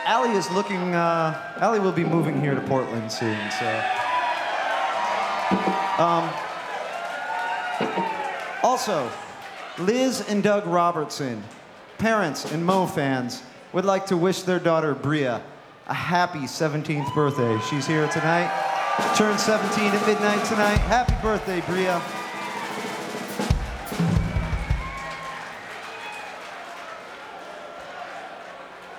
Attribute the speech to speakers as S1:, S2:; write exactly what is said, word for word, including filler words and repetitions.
S1: Allie is looking, uh, Allie will be moving here to Portland soon, so. Um, also, Liz and Doug Robertson, parents and Mo fans, would like to wish their daughter, Bria, a happy seventeenth birthday. She's here tonight. Turned seventeen at midnight tonight. Happy birthday, Bria.